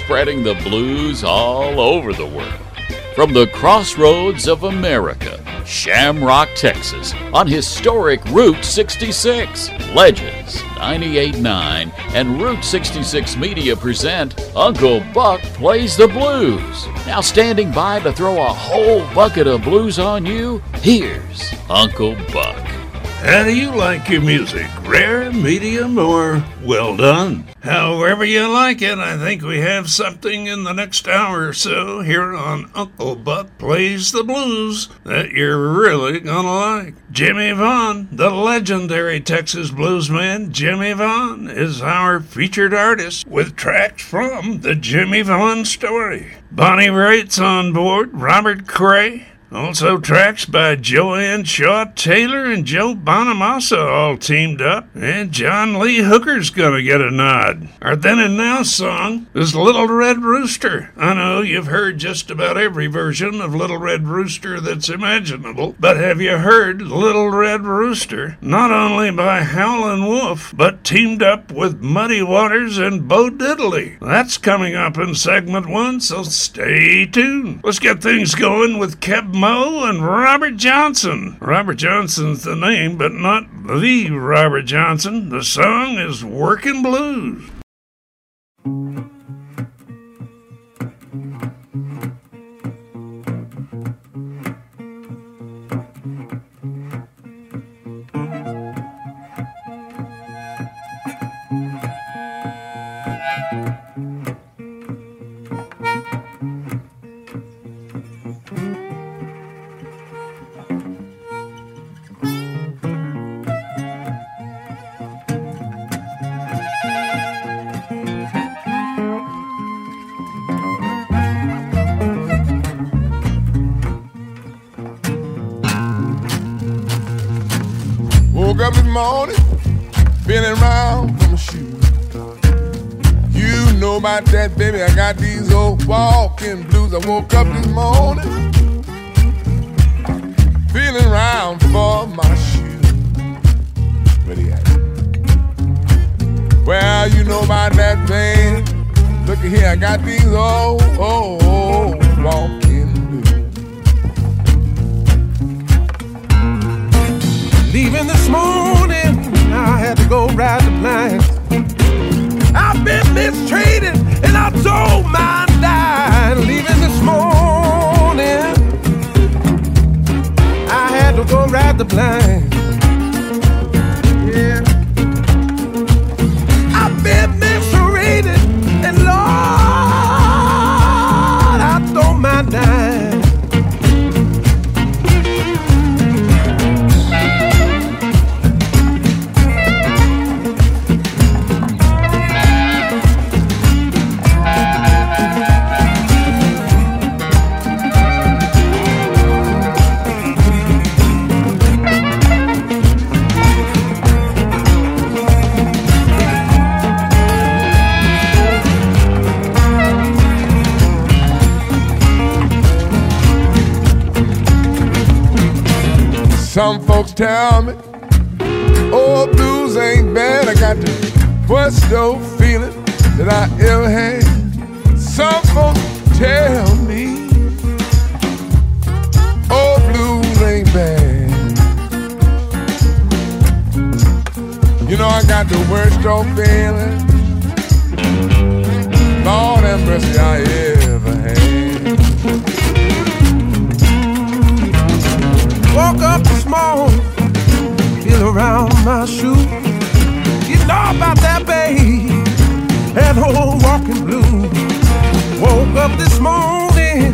spreading the blues all over the world. From the crossroads of America, Shamrock, Texas, on historic Route 66, Legends 98.9 and Route 66 Media present Uncle Buck Plays the Blues. Now standing by to throw a whole bucket of blues on you, here's Uncle Buck. How do you like your music? Rare, medium, or well done? However you like it, I think we have something in the next hour or so here on Uncle Buck Plays the Blues that you're really gonna like. Jimmy Vaughn, the legendary Texas bluesman Jimmy Vaughn, is our featured artist with tracks from the Jimmy Vaughn Story. Bonnie Raitt's on board, Robert Cray. Also tracks by Joanne Shaw Taylor and Joe Bonamassa all teamed up, and John Lee Hooker's gonna get a nod. Our then and now song is Little Red Rooster. I know you've heard just about every version of Little Red Rooster that's imaginable, but have you heard Little Red Rooster? Not only by Howlin' Wolf, but teamed up with Muddy Waters and Bo Diddley. That's coming up in segment 1, so stay tuned. Let's get things going with Keb Mo and Robert Johnson. Robert Johnson's the name, but not the Robert Johnson. The song is Workin' Blues. Woke up this morning, feeling round from a shoe. You know about that, baby, I got these old walking blues. I woke up this morning, feeling round for my shoe. Where they at? Well, you know about that, man. Look at here, I got these old walking blues. Leaving this morning, I had to go ride the blinds. I've been mistreated and I told my die. Leaving this morning, I had to go ride the blinds. Yeah, I've been mistreated and Lord, I told my die. Some folks tell me, oh, blues ain't bad. I got the worst old feeling that I ever had. Some folks tell me, oh, blues ain't bad. You know I got the worst old feeling, Lord have mercy, I ever had. Woke up this morning, feel around my shoe. You know about that, babe, that whole walking blue. Woke up this morning,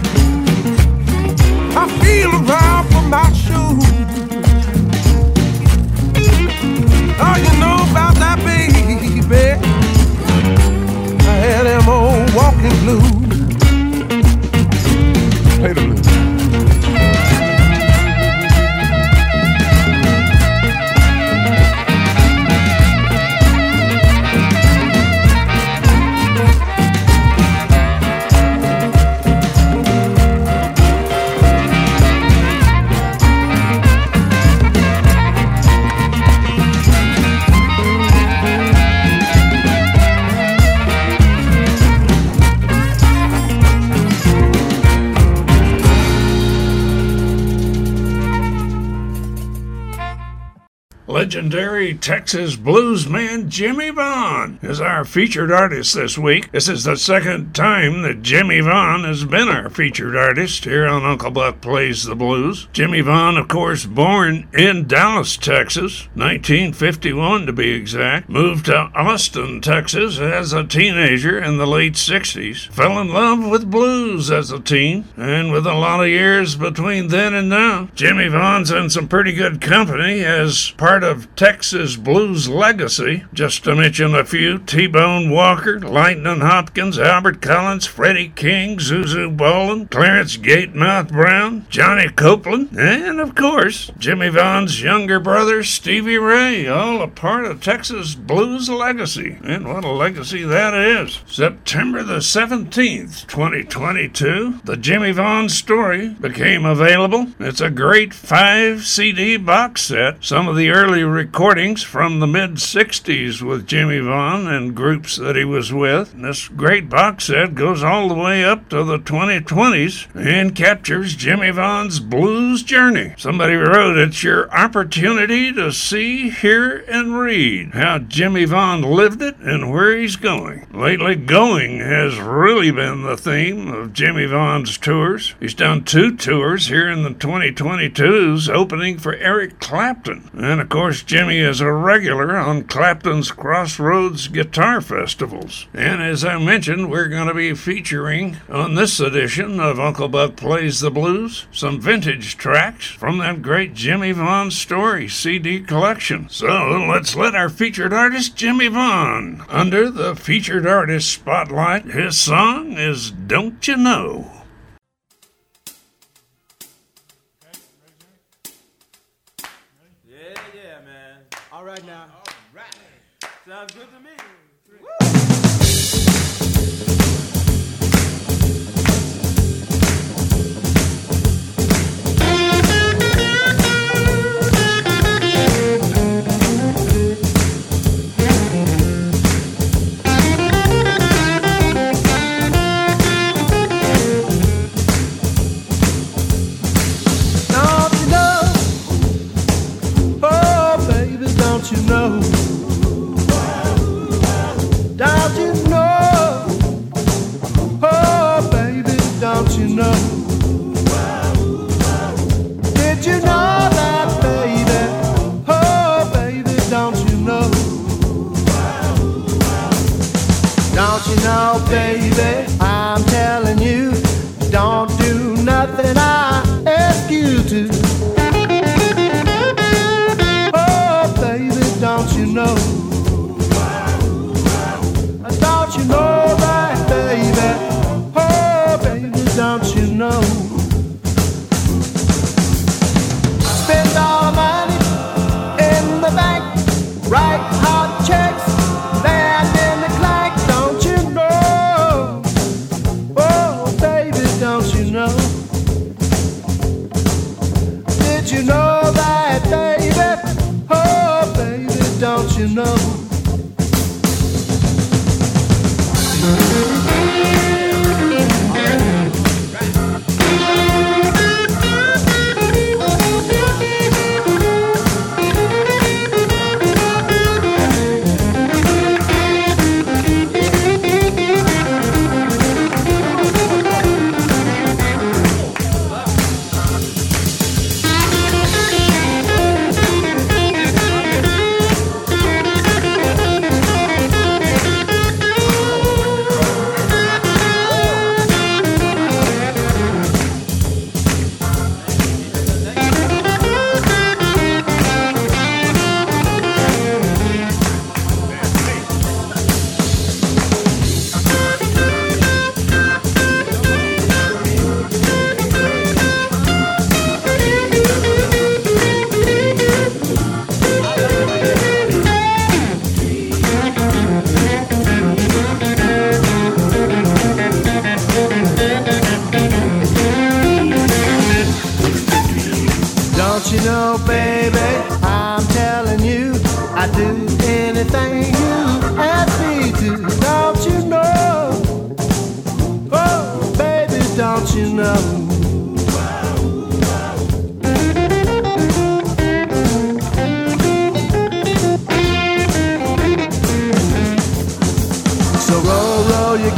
I feel around for my shoe. Oh, you know about that, baby, I had them old walking blues. Play the blues. legendary Texas bluesman Jimmy Vaughn is our featured artist this week. This is the second time that Jimmy Vaughn has been our featured artist here on Uncle Buck Plays the Blues. Jimmy Vaughn, of course, born in Dallas, Texas, 1951 to be exact, moved to Austin, Texas as a teenager in the late 60s, fell in love with blues as a teen, and with a lot of years between then and now, Jimmy Vaughn's in some pretty good company as part of Texas blues legacy. Just to mention a few: T-Bone Walker, Lightnin' Hopkins, Albert Collins, Freddie King, Zuzu Bolin, Clarence Gatemouth Brown, Johnny Copeland, and of course, Jimmy Vaughn's younger brother Stevie Ray, all a part of Texas blues legacy. And what a legacy that is. September the 17th, 2022, the Jimmy Vaughn Story became available. It's a great 5-CD box set. Some of the early recordings from the mid-60s with Jimmy Vaughn and groups that he was with. And this great box set goes all the way up to the 2020s and captures Jimmy Vaughn's blues journey. Somebody wrote, "It's your opportunity to see, hear, and read how Jimmy Vaughn lived it and where he's going." Lately, going has really been the theme of Jimmy Vaughn's tours. He's done 2 tours here in the 2022s, opening for Eric Clapton. And of course, Jimmy is a regular on Clapton's Crossroads Guitar Festivals. And as I mentioned, we're going to be featuring on this edition of Uncle Buck Plays the Blues some vintage tracks from that great Jimmy Vaughn Story CD collection. So let's let our featured artist Jimmy Vaughn under the featured artist spotlight. His song is "Don't You Know." Yeah, man. All right now. All right. Sounds good to me.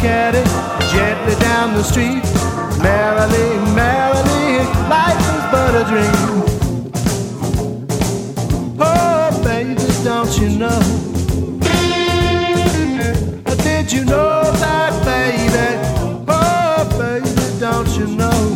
caddy gently down the street. Merrily, merrily, life is but a dream. Oh, baby, don't you know? Did you know that, baby? Oh, baby, don't you know?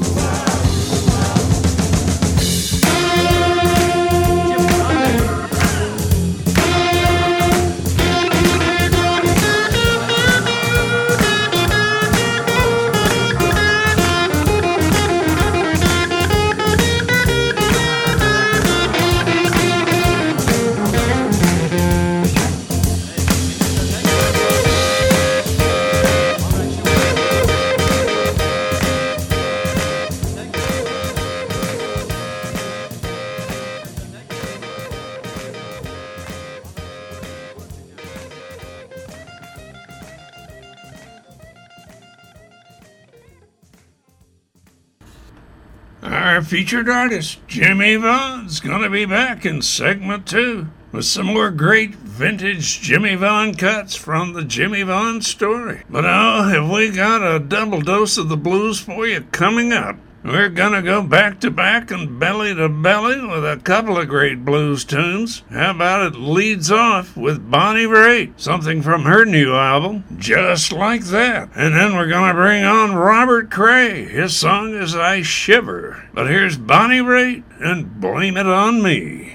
Our featured artist, Jimmie Vaughn's gonna be back in segment 2 with some more great vintage Jimmie Vaughan cuts from the Jimmie Vaughan story. But oh, have we got a double dose of the blues for you coming up. We're gonna go back to back and belly to belly with a couple of great blues tunes. How about it leads off with Bonnie Raitt, something from her new album, Just Like That. And then we're gonna bring on Robert Cray. His song is I Shiver. But here's Bonnie Raitt and Blame It On Me.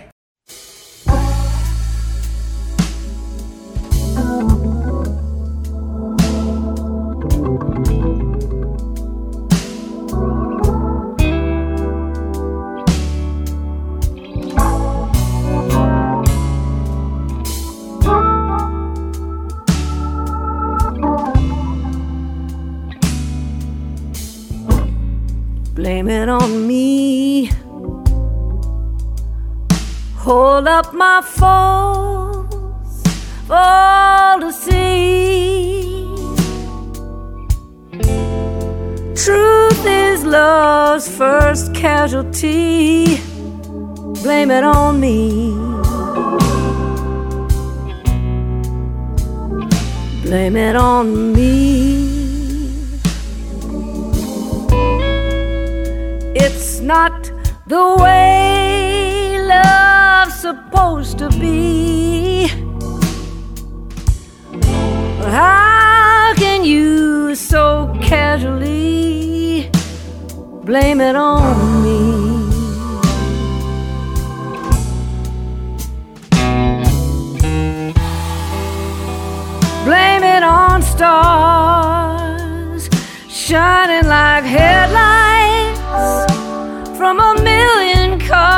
Blame it on me. Hold up my faults for all to see. Truth is love's first casualty. Blame it on me. Blame it on me. It's not the way love's supposed to be. How can you so casually blame it on me? Blame it on stars shining like headlights from a million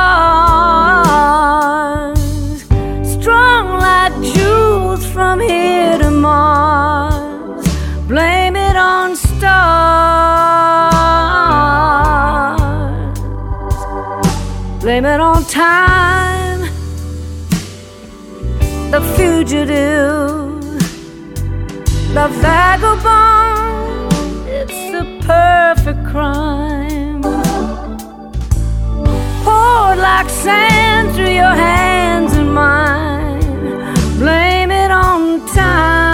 cars, strung like jewels from here to Mars. Blame it on stars. Blame it on time, the fugitive, the vagabond. It's a perfect crime, poured like sand through your hands and mine. Blame it on time.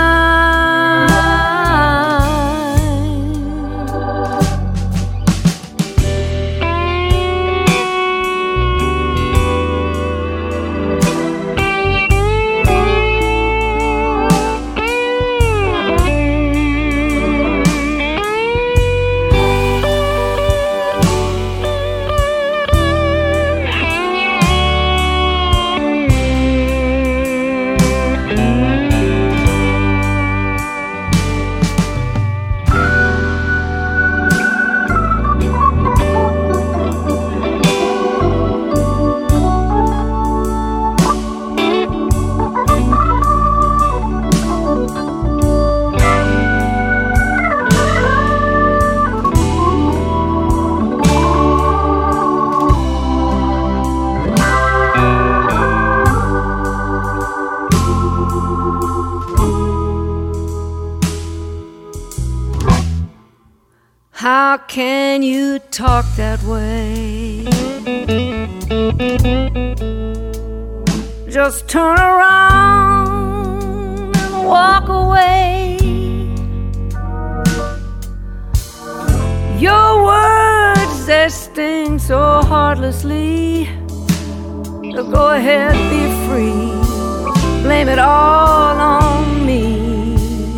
How can you talk that way? Just turn around and walk away. so heartlessly. Go ahead, be free. Blame it all on me.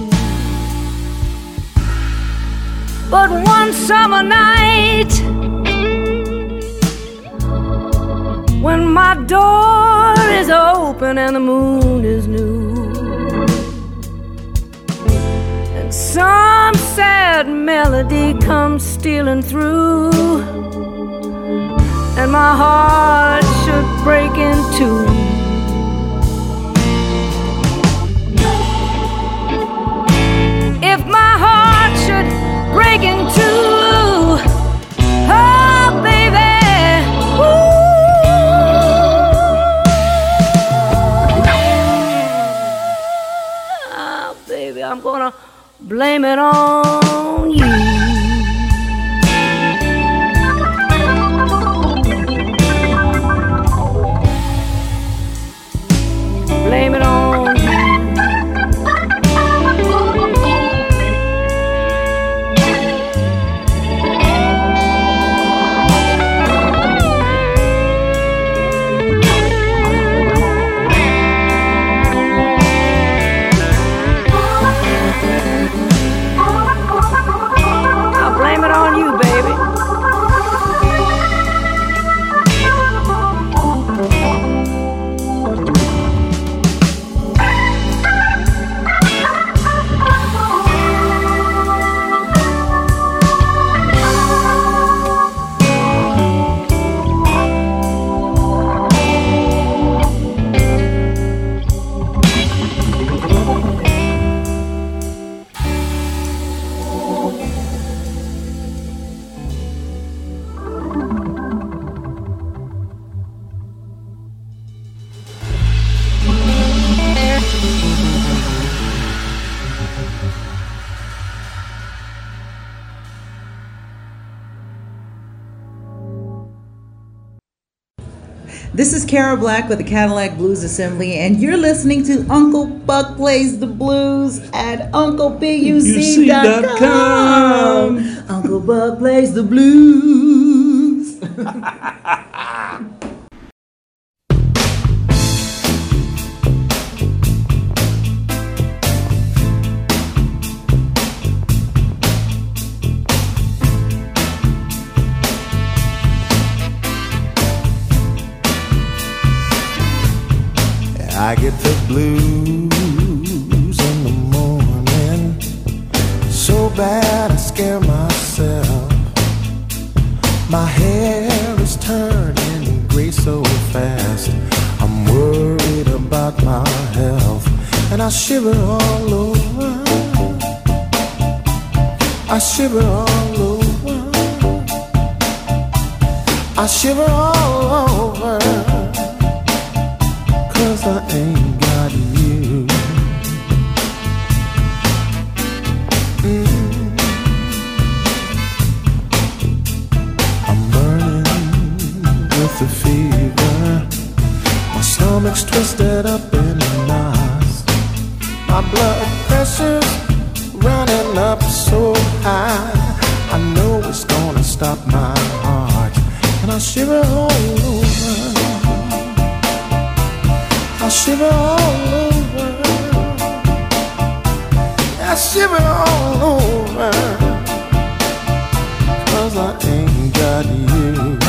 But one summer night, when my door is open and the moon is new, and some sad melody comes stealing through, and my heart should break in two. If my heart should break in two, oh baby, oh baby, I'm gonna blame it on you. Blame it on you. I'll blame it on you, baby. This is Cara Black with the Cadillac Blues Assembly, and you're listening to Uncle Buck Plays the Blues at UncleBuck.com. Uncle Buck Plays the Blues. I get the blues in the morning, so bad I scare myself. My hair is turning gray so fast, I'm worried about my health, and I shiver all over, I shiver all over, I shiver all over, 'cause I ain't got you. I'm burning with the fever, my stomach's twisted up in knots, my blood pressure's running up so high, I know it's gonna stop my heart, and I shiver all over, I shiver all over, I shiver all over, 'cause I ain't got you.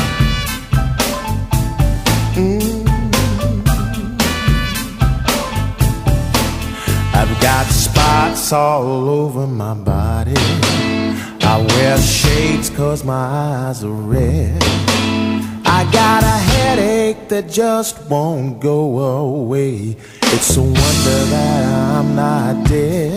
I've got spots all over my body, I wear shades 'cause my eyes are red, I got a headache that just won't go away, it's a wonder that I'm not dead.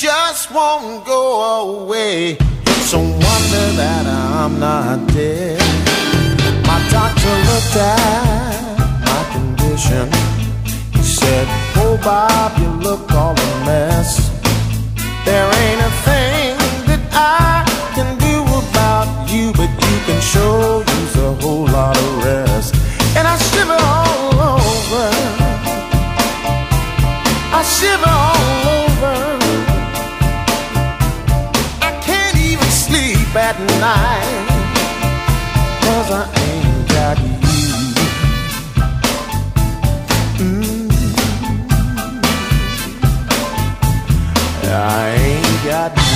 just won't go away. It's a wonder that I'm not dead. My doctor looked at my condition. He said, oh Bob, you look all a mess. There ain't a thing that I can do about you, but you can sure use a whole lot of rest. And I shiver all over, I shiver all over. I can't even sleep at night, 'cause I ain't got you. I ain't got you.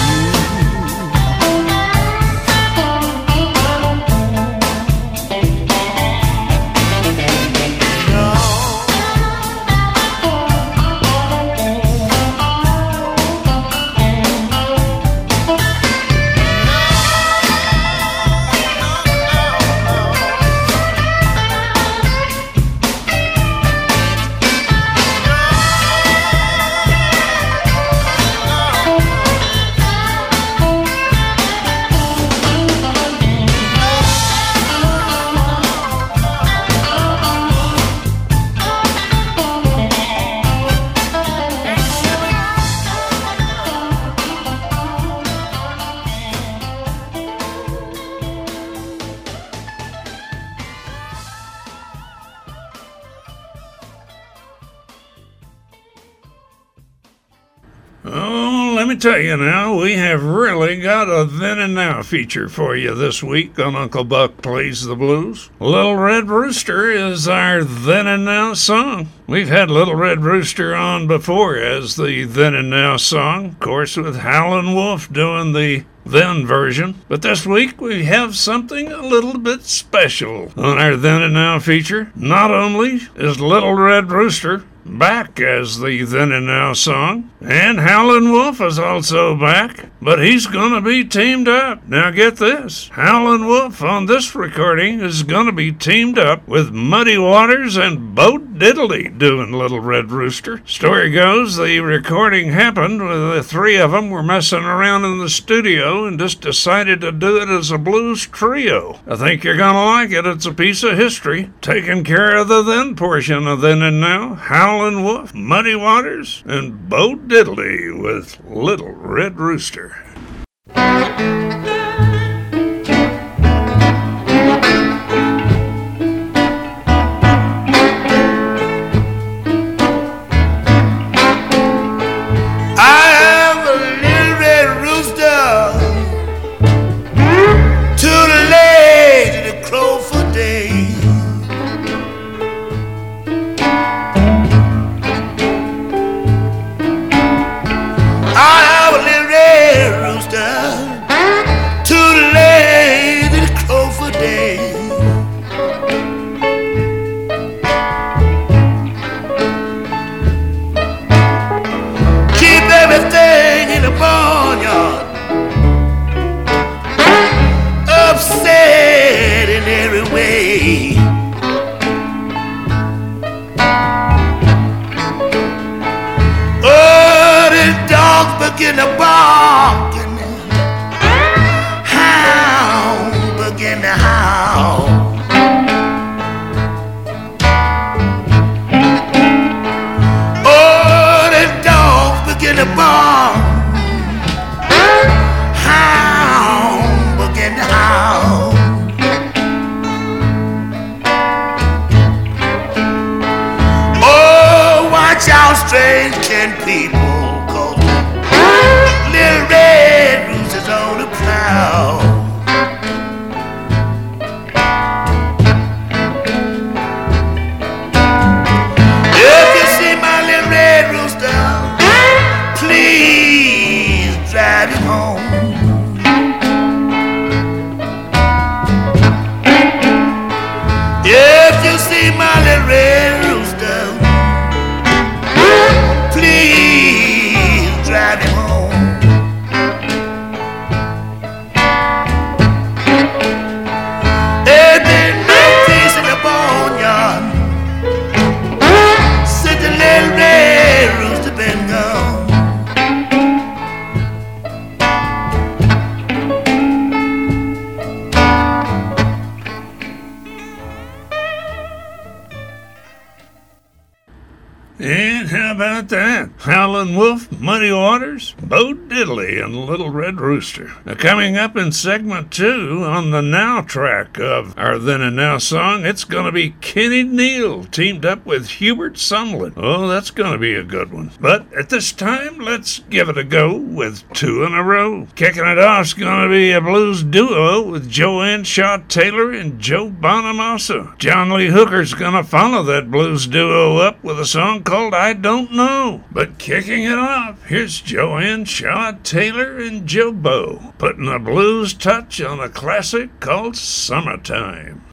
Let me tell you now, we have really got a Then and Now feature for you this week on Uncle Buck Plays the Blues. Little Red Rooster is our Then and Now song. We've had Little Red Rooster on before as the Then and Now song, of course with Howlin' Wolf doing the then version. But this week we have something a little bit special on our Then and Now feature. Not only is Little Red Rooster back as the Then and Now song, and Howlin' Wolf is also back, but he's gonna be teamed up. Now get this, Howlin' Wolf on this recording is gonna be teamed up with Muddy Waters and Bo Diddley doing Little Red Rooster. Story goes the recording happened when the three of them were messing around in the studio and just decided to do it as a blues trio. I think you're gonna like it. It's a piece of history. Taking care of the then portion of Then and Now, Howlin' Wolf, Muddy Waters, and Bo Diddley with Little Red Rooster. Begin to bark and the hound begin to howl. Oh, the dogs begin to bark, hound begin to howl. Oh, watch out, strange kin people. Little Red Rooster's on the prowl. If you see my little Red Rooster, please drive him home. If you see my little Red Rooster, please drive him home. about that? Howlin' Wolf, Muddy Waters, Bo Diddley, and Little Red Rooster. Now, coming up in segment 2 on the Now track of our Then and Now song, it's going to be Kenny Neal teamed up with Hubert Sumlin. Oh, that's going to be a good one. But at this time, let's give it a go with 2 in a row. Kicking it off is going to be a blues duo with Joanne Shaw Taylor and Joe Bonamassa. John Lee Hooker's going to follow that blues duo up with a song called I Don't Know. But kicking it off, here's Joanne Shaw Taylor and Joe Bo putting a blues touch on a classic called Summertime.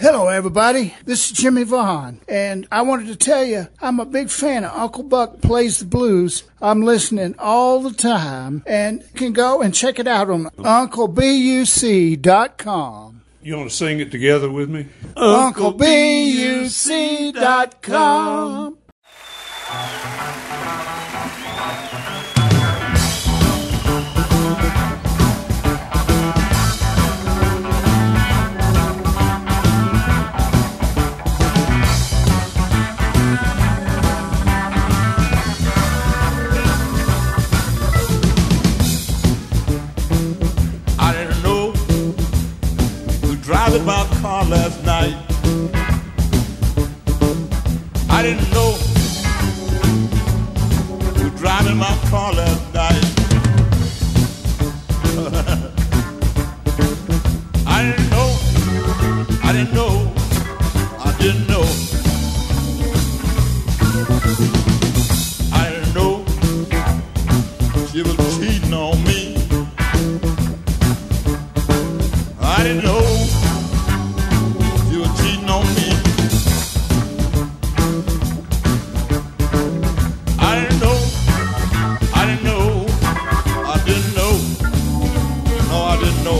Hello, everybody. This is Jimmy Vaughn, and I wanted to tell you I'm a big fan of Uncle Buck Plays the Blues. I'm listening all the time, and you can go and check it out on UncleBuc.com. You want to sing it together with me? UncleBuc.com. Driving my car last night, I didn't know who driving my car last night. I didn't know, I didn't know, I didn't know. I didn't know she was cheating on me. I didn't know you were cheating on me. I didn't know, I didn't know, I didn't know, no, I didn't know.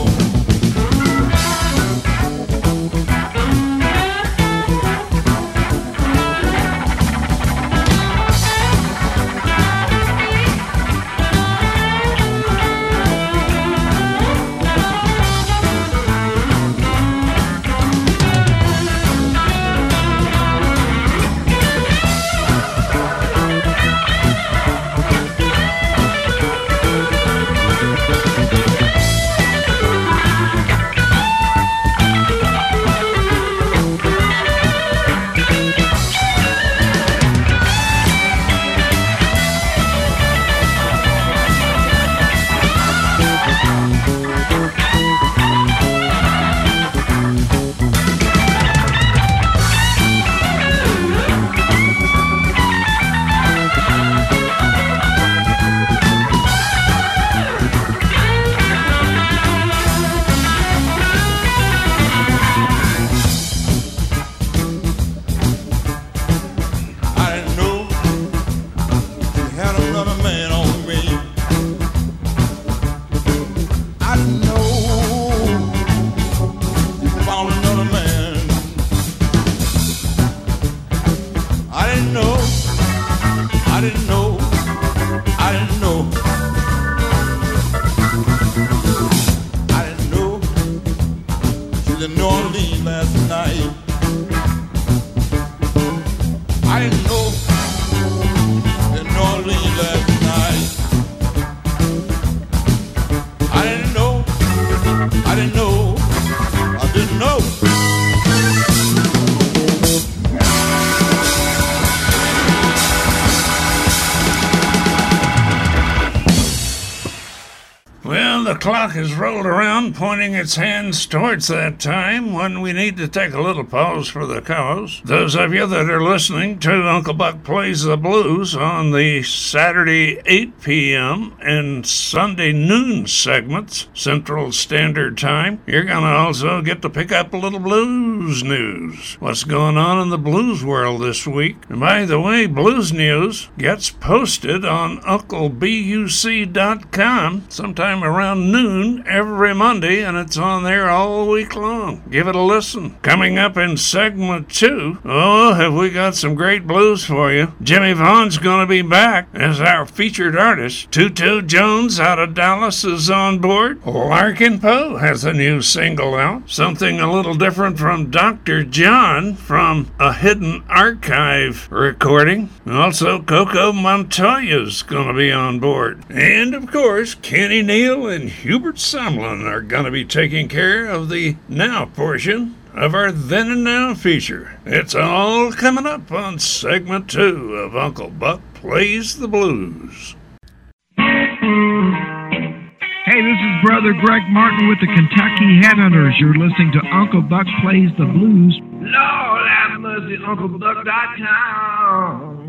The clock has rolled around, pointing its hands towards that time when we need to take a little pause for the cows. Those of you that are listening to Uncle Buck Plays the Blues on the Saturday 8 p.m. and Sunday noon segments, Central Standard Time, you're going to also get to pick up a little blues news. What's going on in the blues world this week? And by the way, blues news gets posted on UncleBuc.com sometime around noon every Monday, and it's on there all week long. Give it a listen. Coming up in segment 2, have we got some great blues for you. Jimmy Vaughn's going to be back as our featured artist. Tutu Jones out of Dallas is on board. Larkin Poe has a new single out, something a little different from Dr. John from a Hidden Archive recording. Also, Coco Montoya's going to be on board. And, of course, Kenny Neal and Hubert Sumlin are going to be taking care of the now portion of our Then and Now feature. It's all coming up on segment 2 of Uncle Buck Plays the Blues. Hey, this is Brother Greg Martin with the Kentucky Headhunters. You're listening to Uncle Buck Plays the Blues. Lord have mercy, UncleBuck.com.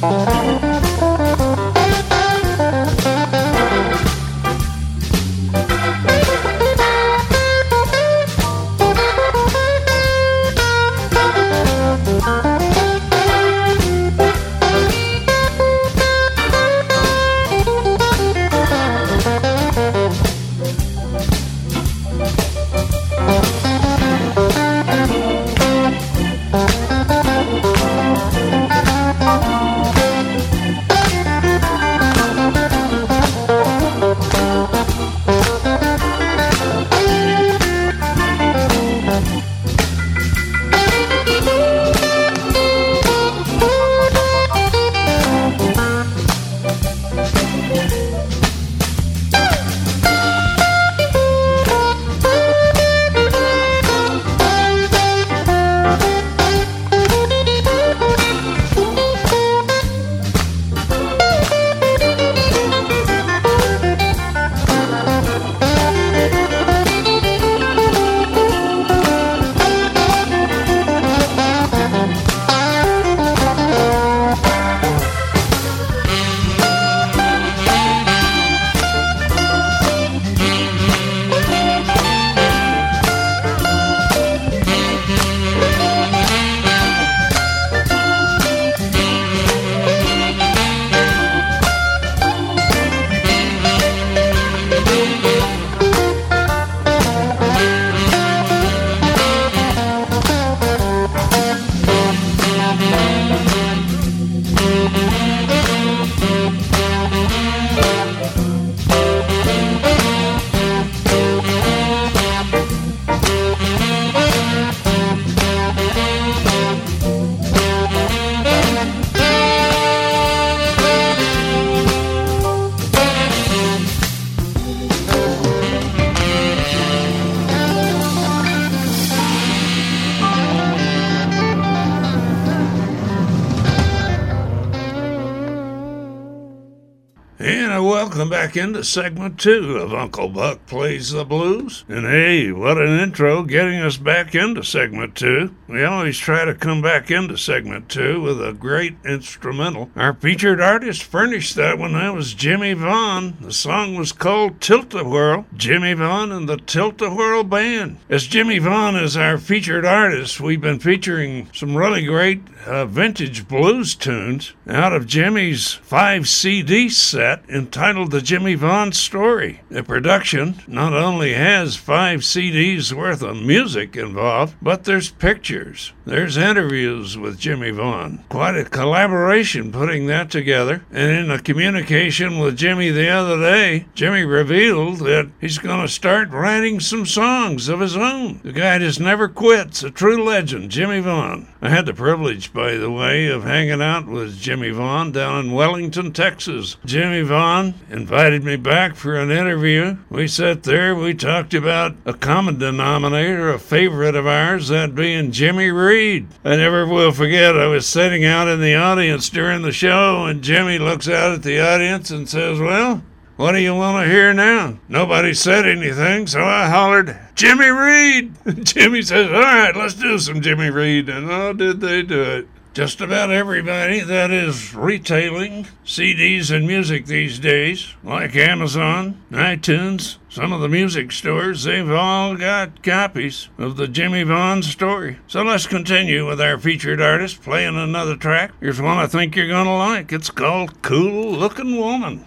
Welcome back into segment 2 of Uncle Buck Plays the Blues. And hey, what an intro getting us back into segment 2. We always try to come back into segment 2 with a great instrumental. Our featured artist furnished that one. That was Jimmy Vaughn. The song was called Tilt-A-Whirl. Jimmy Vaughn and the Tilt-A-Whirl Band. As Jimmy Vaughn is our featured artist, we've been featuring some really great vintage blues tunes out of Jimmy's 5 CD set entitled The Jimmy Vaughn Story. The production not only has 5 CDs worth of music involved, but there's pictures. There's interviews with Jimmy Vaughn. Quite a collaboration putting that together. And in a communication with Jimmy the other day, Jimmy revealed that he's going to start writing some songs of his own. The guy just never quits. A true legend, Jimmy Vaughn. I had the privilege, by the way, of hanging out with Jimmy Vaughn down in Wellington, Texas. Jimmy Vaughn invited me back for an interview. We sat there, we talked about a common denominator, a favorite of ours, that being Jimmy Reed. I never will forget, I was sitting out in the audience during the show, and Jimmy looks out at the audience and says, "Well, what do you want to hear now?" Nobody said anything, so I hollered, "Jimmy Reed!" Jimmy says, "All right, let's do some Jimmy Reed." And oh, did they do it. Just about everybody that is retailing CDs and music these days, like Amazon, iTunes, some of the music stores, they've all got copies of the Jimmy Vaughn Story. So let's continue with our featured artist playing another track. Here's one I think you're going to like. It's called Cool Looking Woman.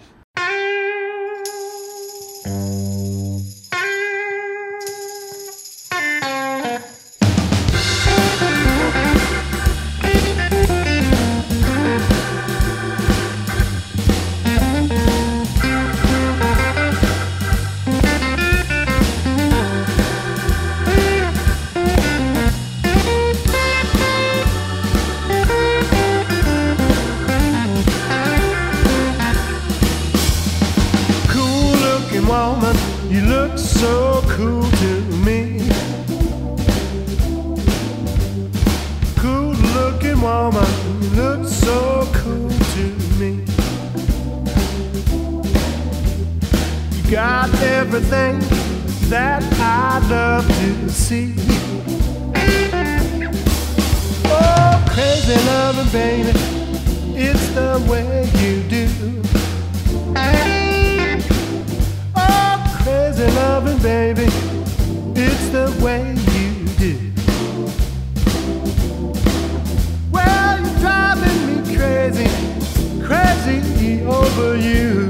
You look so cool to me. Cool looking woman, you look so cool to me. You got everything that I love to see. Oh, crazy loving baby, it's the way you do. Oh, crazy loving, baby, it's the way you do. Well, you're driving me crazy, crazy over you.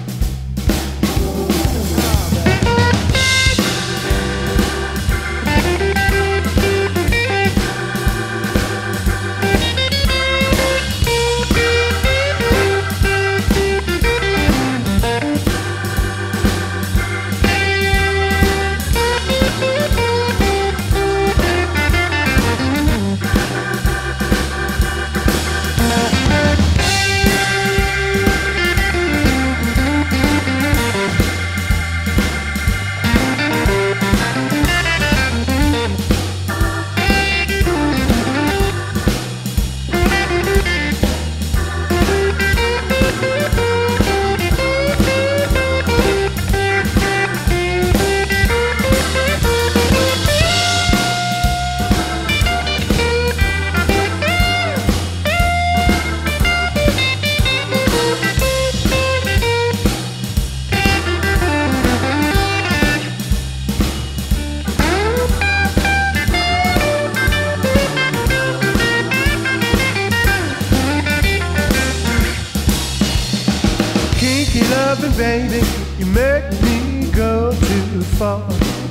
Baby, you make me go too far.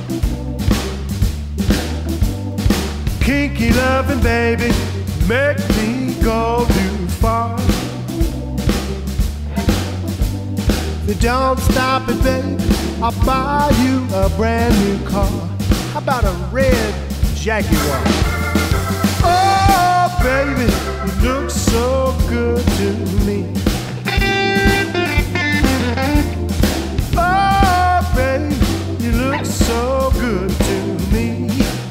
Kinky loving, baby, make me go too far. If you don't stop it, baby, I'll buy you a brand new car. How about a red Jaguar? Oh, baby, you look so good to me. Oh, baby, you look so good to me.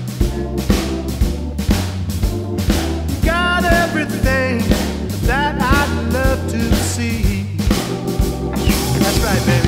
You got everything that I'd love to see. That's right, baby.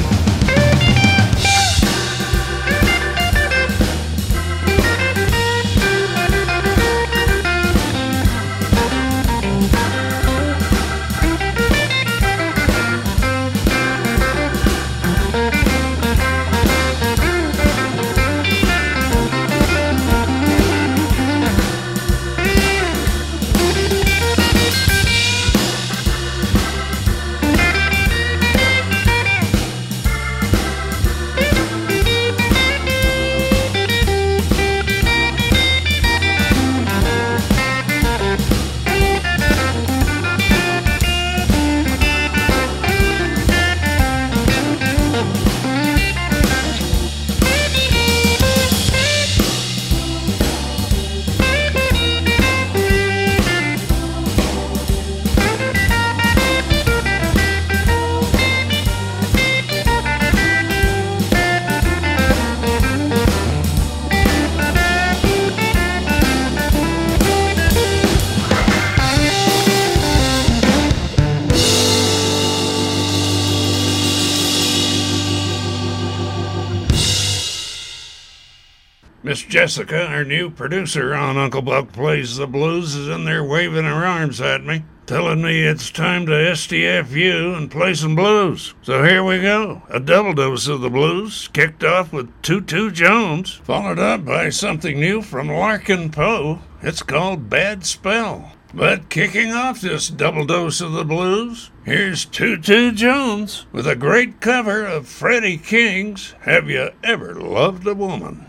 Miss Jessica, our new producer on Uncle Buck Plays the Blues, is in there waving her arms at me, telling me it's time to STFU and play some blues. So here we go. A double dose of the blues, kicked off with Tutu Jones, followed up by something new from Larkin Poe. It's called Bad Spell. But kicking off this double dose of the blues, here's Tutu Jones with a great cover of Freddie King's Have You Ever Loved a Woman?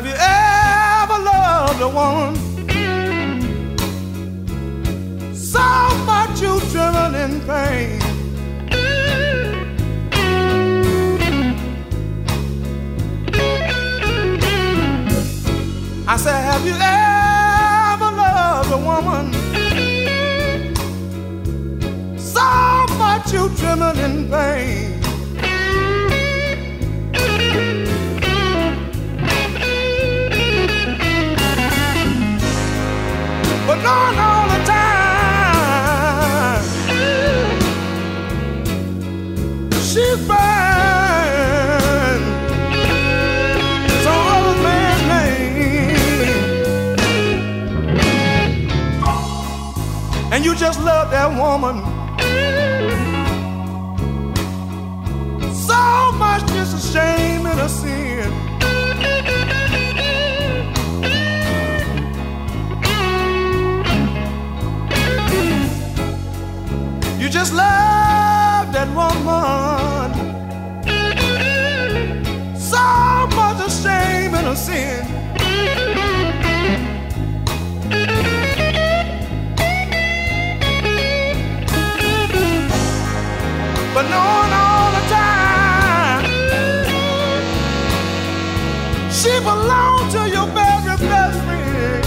Have you ever loved a woman so much you trembled in pain? I said, have you ever loved a woman so much you trembled in pain? But knowing all the time she's burned some other man's name, and you just love that woman so much, just a shame and a sin. You just love that woman so much, a shame and a sin. But knowing all the time she belonged to your very best friend.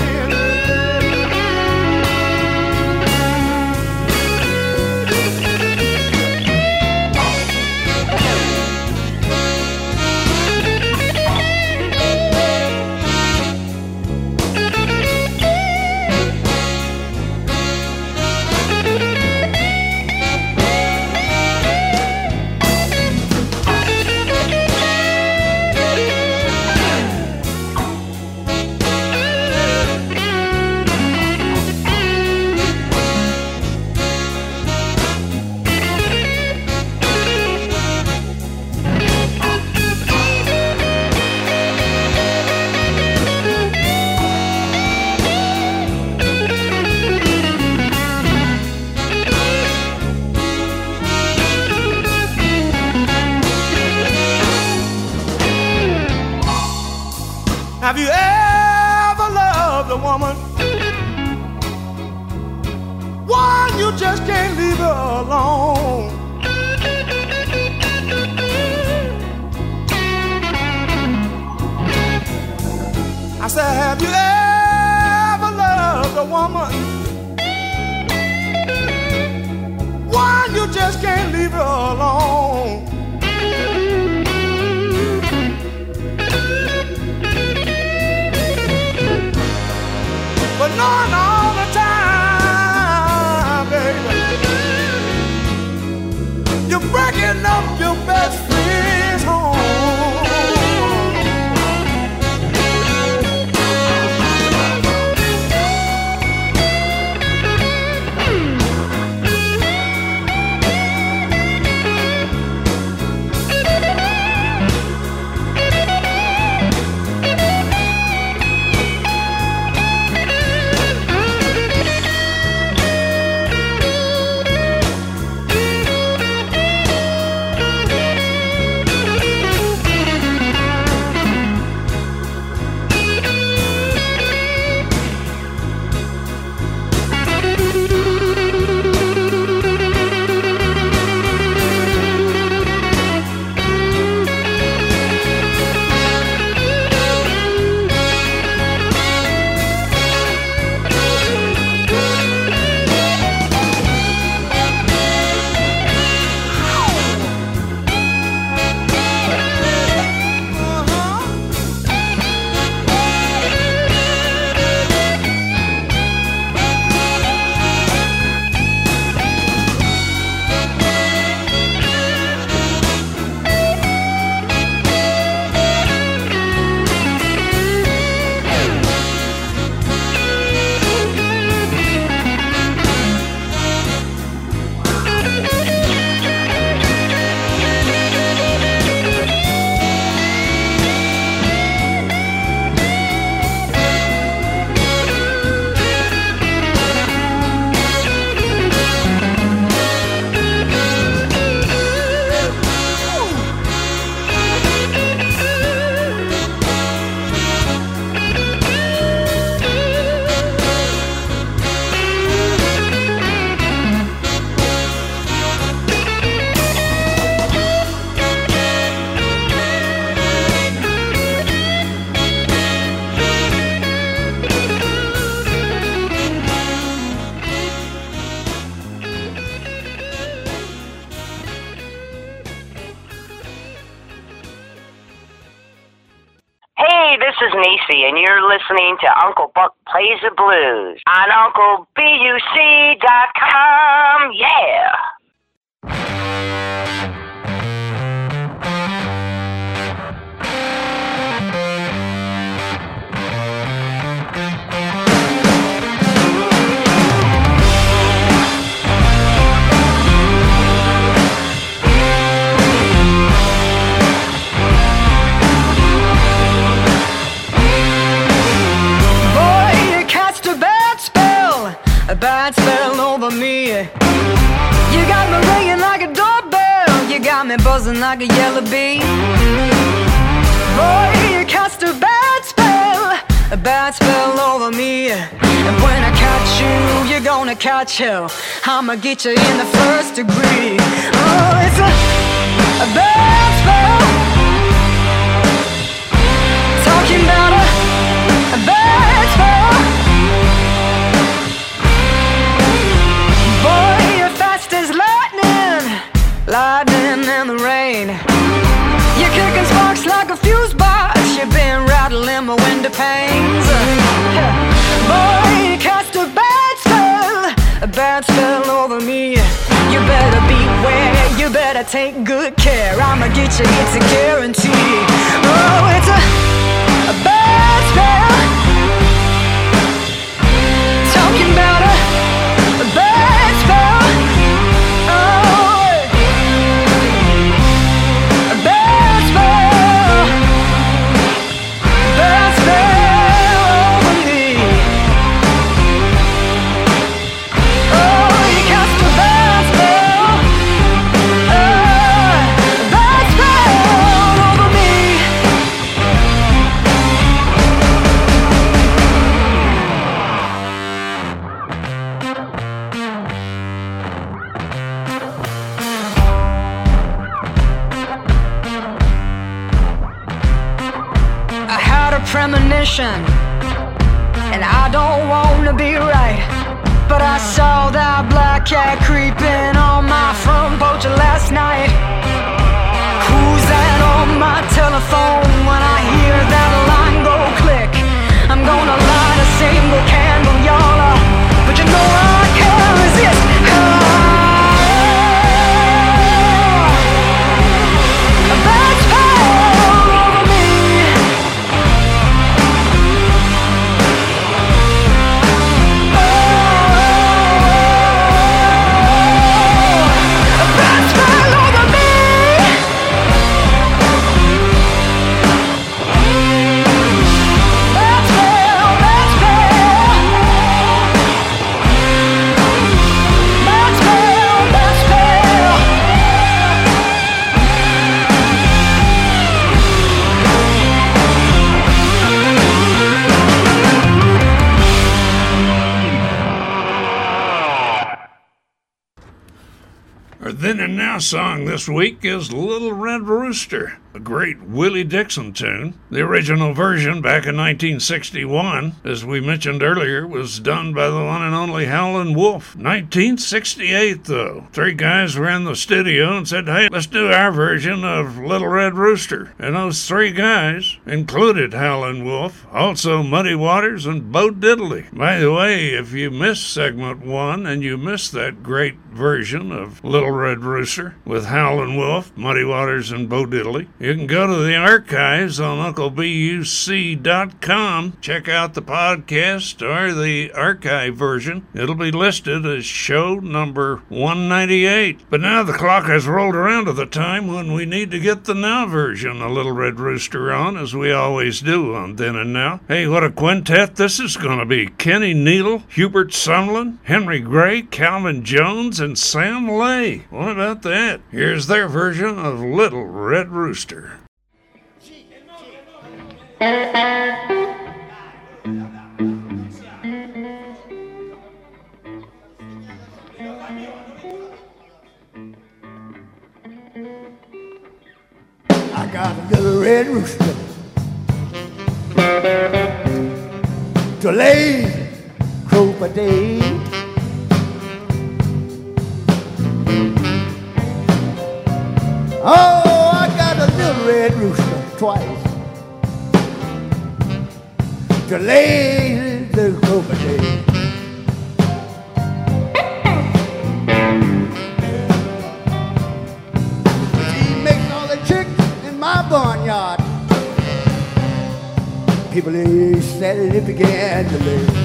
Have you ever loved a woman? One, you just can't leave her alone. I said, have you ever loved a woman? One, you just can't leave her alone. But knowing all the time, baby, you're breaking up your best friend's home. is Niecy, and you're listening to Uncle Buck Plays the Blues on UncleBuc.com. Yeah! A bad spell over me. You got me ringing like a doorbell. You got me buzzing like a yellow bee. Boy, you cast a bad spell over me. And when I catch you, you're gonna catch hell. I'ma get you in the first degree. Oh, it's a bad spell. Talking about a bad spell. Boy, you're fast as lightning and the rain. You're kicking sparks like a fuse box. You've been rattling my window panes. Boy, you cast a bad spell over me. You better beware, you better take good care. I'ma get you, it's a guarantee. Oh, it's a bad spell. Talking about a bad spell. Oh, a bad spell. Bad spell over me. Oh, you cast a bad spell. A bad spell over me. Premonition, and I don't wanna be right, but I saw that black cat creeping on my front porch last night. Who's that on my telephone? When I hear that line go click, I'm gonna light a single candle, y'all, but you know I can't resist. A bad spell over me. Our Then and Now song this week is Little Red Rooster, a great Willie Dixon tune. The original version back in 1961, as we mentioned earlier, was done by the one and only Howlin' Wolf. 1968, though. Three guys were in the studio and said, hey, let's do our version of Little Red Rooster. And those three guys included Howlin' Wolf, also Muddy Waters and Bo Diddley. By the way, if you missed segment 1 and you missed that great version of Little Red Rooster with Howlin' Wolf, Muddy Waters, and Bo Diddley, you can go to the archives on UncleBuc.com, check out the podcast or the archive version. It'll be listed as show number 198. But now the clock has rolled around to the time when we need to get the now version of Little Red Rooster on, as we always do on Then and Now. Hey, what a quintet this is going to be. Kenny Needle, Hubert Sumlin, Henry Gray, Calvin Jones, and Sam Lay. What about that? Here's their version of Little Red Rooster. I got a little red rooster to lay crow per day. Oh, I got a little red rooster twice to lazy Cooper Day. She makes all the chicks in my barnyard. People they steadily began to live.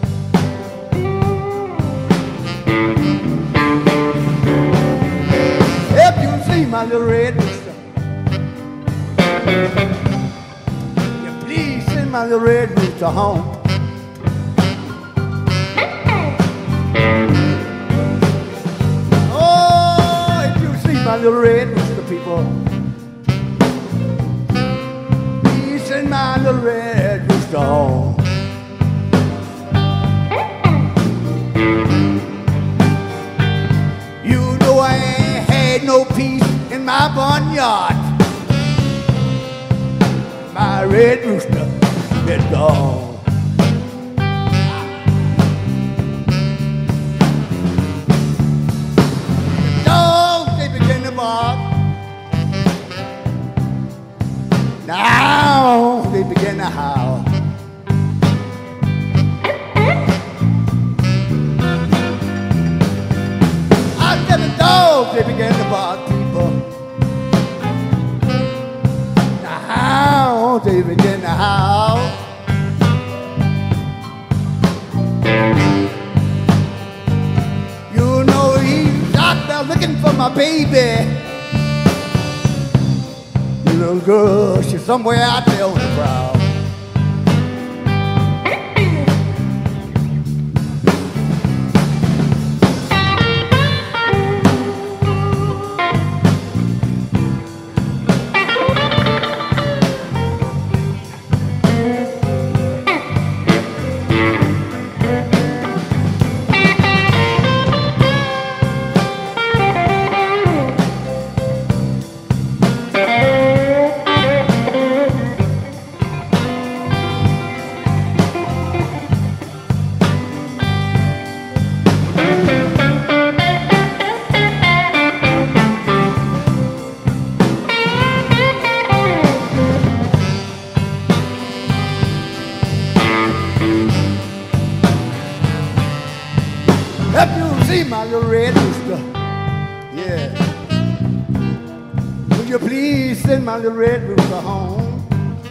If you see my little red rooster, you please send my little red rooster home. Oh, if you see my little red rooster, people, please send my little red rooster home. You know I ain't had no peace in my barnyard. My red rooster been gone. The dogs, they begin to bark. Now they begin to howl. I said the dogs, they begin to bark, people. Now they begin to howl. You know he's out there looking for my baby. Little girl, she's somewhere out there on the prowl. If you see my little red rooster, yeah, would you please send my little red rooster home?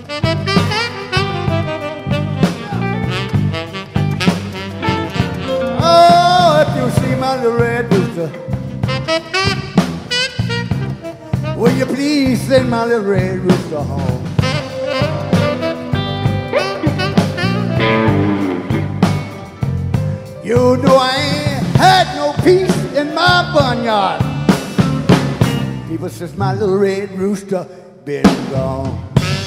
Oh, if you see my little red rooster, will you please send my little red rooster home? You know I ain't had no peace in my barnyard. People says my little red rooster been gone.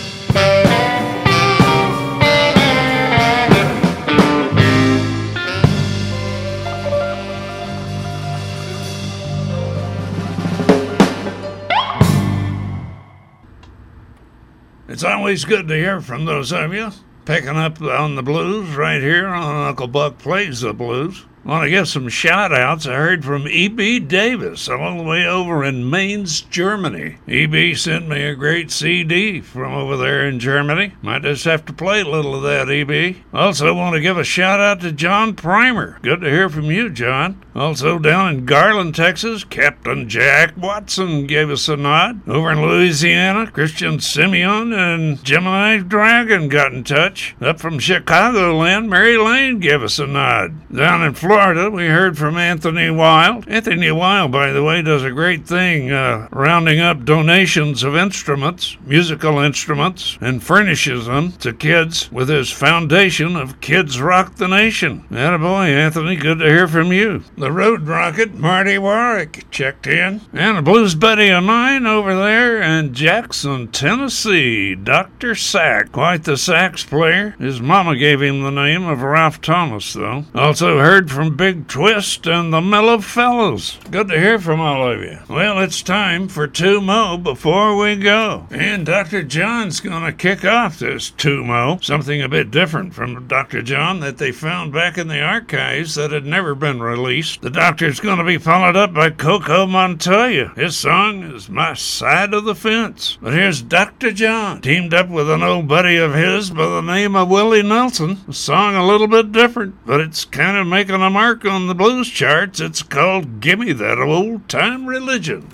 It's always good to hear from those of you picking up on the blues right here on Uncle Buck Plays the Blues. I want to give some shout-outs. I heard from E.B. Davis all the way over in Mainz, Germany. E.B. sent me a great CD from over there in Germany. Might just have to play a little of that, E.B. Also want to give a shout-out to John Primer. Good to hear from you, John. Also down in Garland, Texas, Captain Jack Watson gave us a nod. Over in Louisiana, Christian Simeon and Gemini Dragon got in touch. Up from Chicagoland, Mary Lane gave us a nod. Down in Florida, we heard from Anthony Wild. Anthony Wild, by the way, does a great thing rounding up donations of instruments, musical instruments, and furnishes them to kids with his foundation of Kids Rock the Nation. Attaboy, Anthony, good to hear from you. The Road Rocket, Marty Warwick, checked in. And a blues buddy of mine over there in Jackson, Tennessee, Dr. Sack. Quite the sax player. His mama gave him the name of Ralph Thomas, though. Also heard from from Big Twist and the Mellow Fellows. Good to hear from all of you. Well, it's time for 2 Mo before we go. And Dr. John's going to kick off this 2 Mo, something a bit different from Dr. John that they found back in the archives that had never been released. The Doctor's going to be followed up by Coco Montoya. His song is My Side of the Fence. But here's Dr. John, teamed up with an old buddy of his by the name of Willie Nelson. A song a little bit different, but it's kind of making a mark on the blues charts. It's called Gimme That Old Time Religion.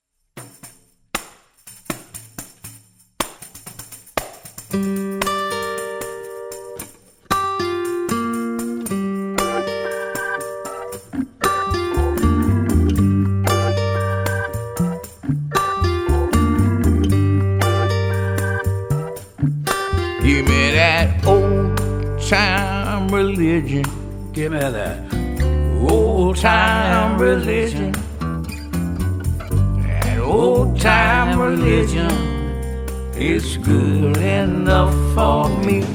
Give me that old time religion. Give me that old time religion. That old time religion is good enough for me.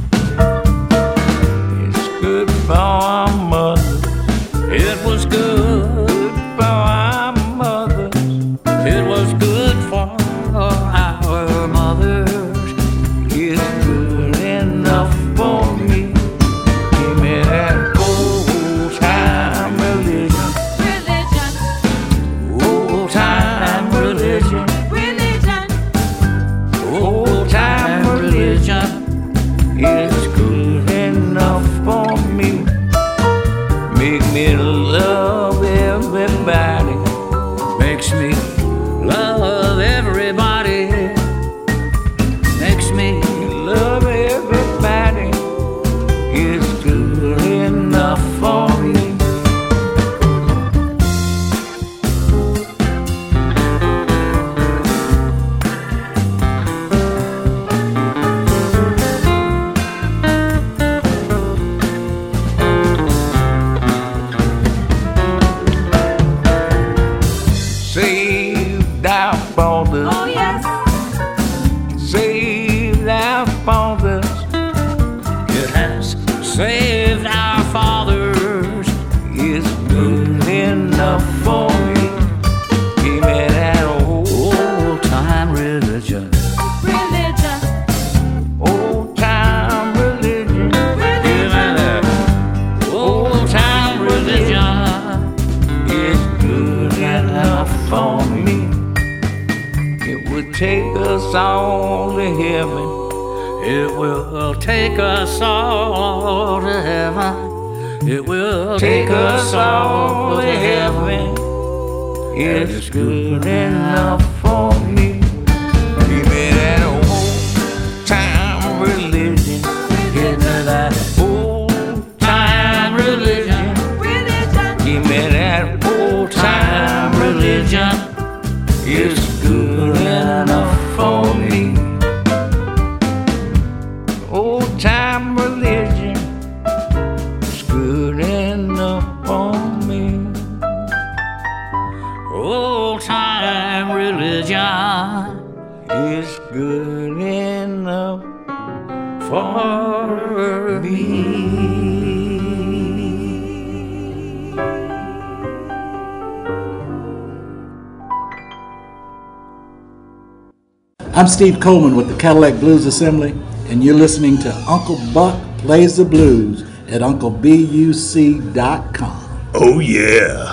It's good for our mothers. It was good for our mothers. It was good for our mothers. It's good enough for me. Give me that old time religion. Old time religion. Old time religion is good enough for me. Make me love everybody. Makes me love everybody. Makes me love everybody. It's good enough for me. Saved our fathers. Oh yes. Saved our fathers. It has saved our fathers. It's good enough for me. Give me that old time religion. Old time religion. Give me that old time religion. It's good enough for me. It would take us all to heaven. It will take us all to heaven. It will take us all to heaven. It's good enough for me. Give me that old time religion. Give me that old time religion. Give me that old time religion. It's good enough for me. Old time religion is good enough for me. Old time religion is good enough for me. I'm Steve Coleman with the Cadillac Blues Assembly, and you're listening to Uncle Buck Plays the Blues at UncleBuc.com. Oh, yeah.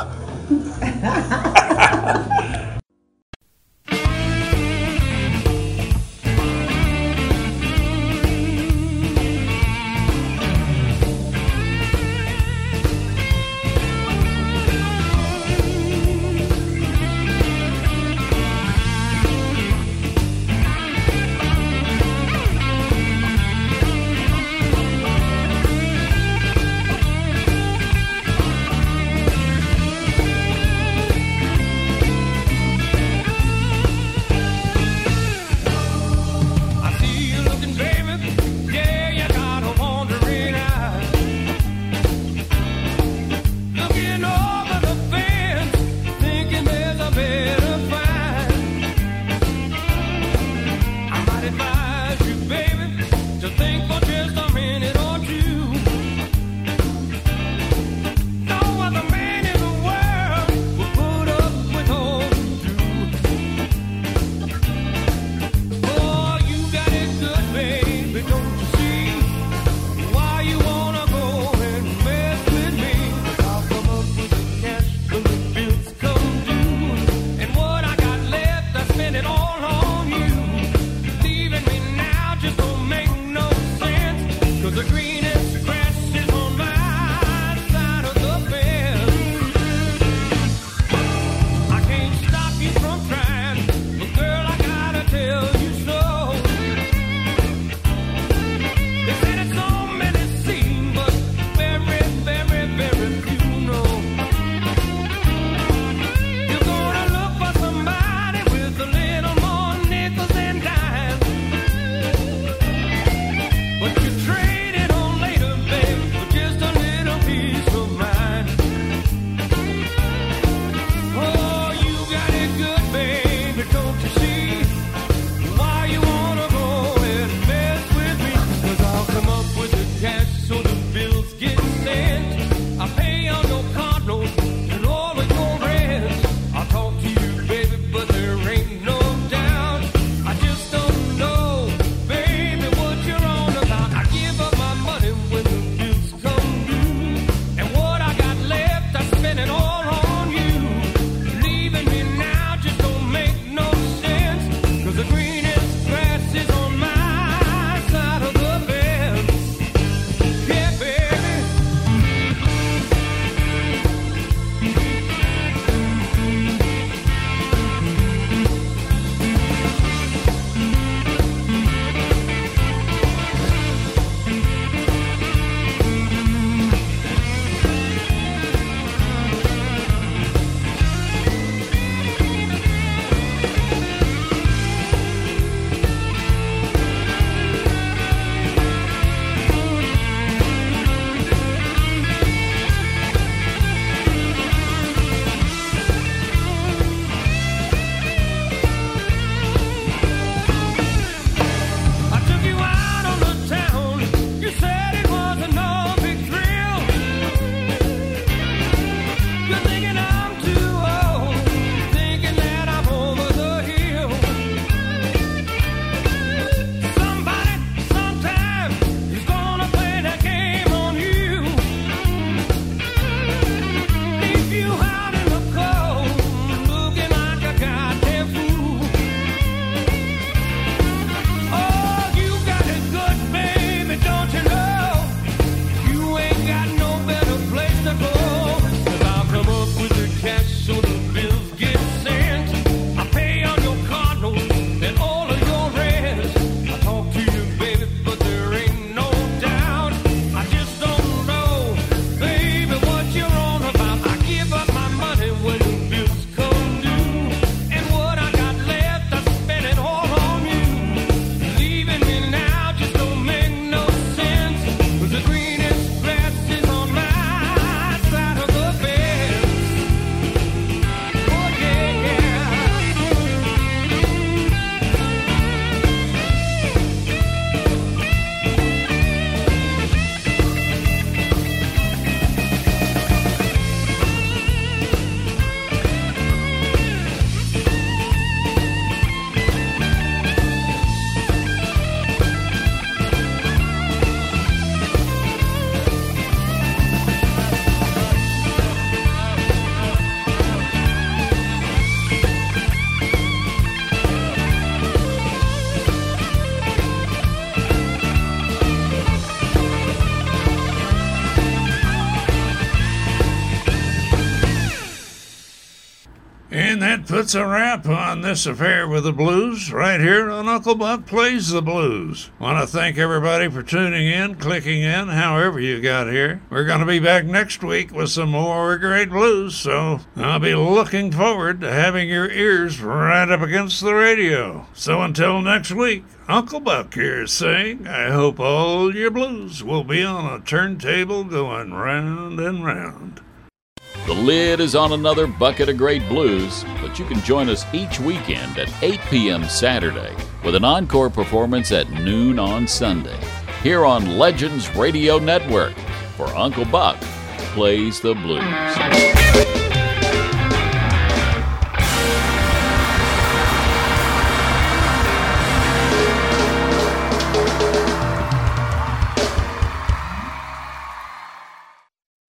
puts a wrap on this affair with the blues right here on Uncle Buck Plays the Blues. Want to thank everybody for tuning in, clicking in, however you got here. We're going to be back next week with some more great blues, so I'll be looking forward to having your ears right up against the radio. So until next week, Uncle Buck here saying, I hope all your blues will be on a turntable going round and round. The lid is on another bucket of great blues, but you can join us each weekend at 8 p.m. Saturday with an encore performance at noon on Sunday here on Legends Radio Network for Uncle Buck Plays the Blues.